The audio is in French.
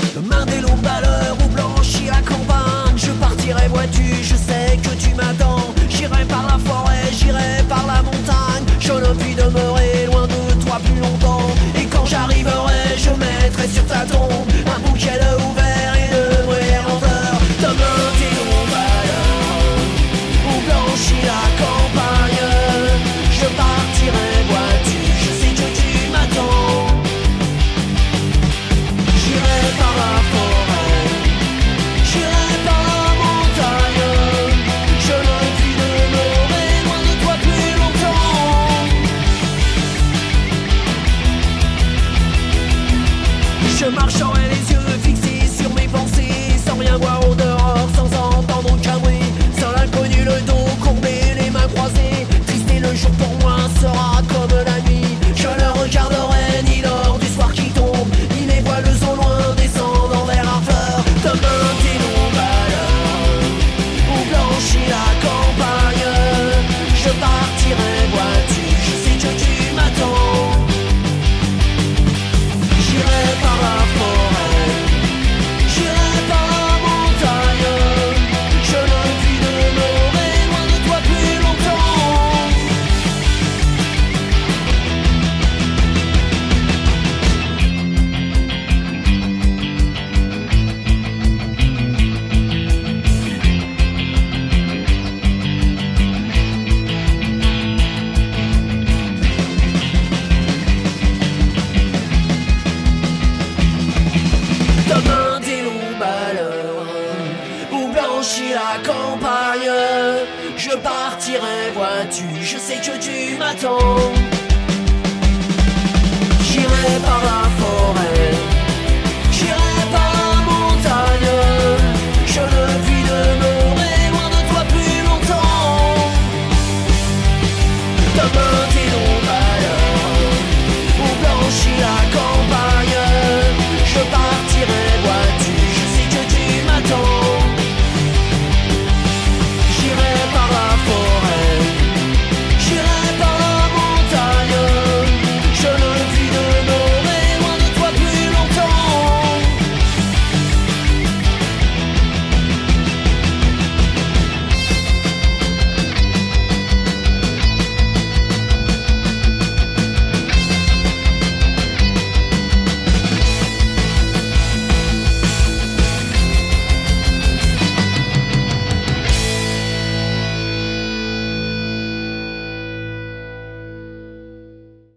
Demain des loups à l'heure où blanchit la campagne, je partirai, vois-tu, je sais que tu m'attends. J'irai par la forêt, j'irai par la montagne, je ne puis demeurer loin de toi plus longtemps. Et quand j'arriverai, je mettrai sur ta tombe un bouquet de ouvert et de bruyères lenteurs. Demain des loups à l'heure où blanchit la campagne, je partirai, vois-tu, je sais que tu m'attends. J'irai par la forêt, j'irai par la montagne, je ne puis demeurer loin de toi plus longtemps. Je marcherai les yeux fixés sur mes pensées, sans rien voir au dehors, sans entendre aucun bruit, sans l'inconnu, le dos courbé, les mains croisées. Triste et le jour pour moi sera comme la nuit. Je ne regarderai ni l'or du soir qui tombe, ni les voiles au loin descendant vers Harfleur. Demain des loups à l'heure où blanchit la campagne, je partirai, vois-tu, je sais que tu m'attends. J'irai par la forêt, j'irai par la montagne, je ne puis demeurer loin de toi plus longtemps. Demain des loups malheureux où blanchit la campagne, je partirai, vois-tu, je sais que tu m'attends.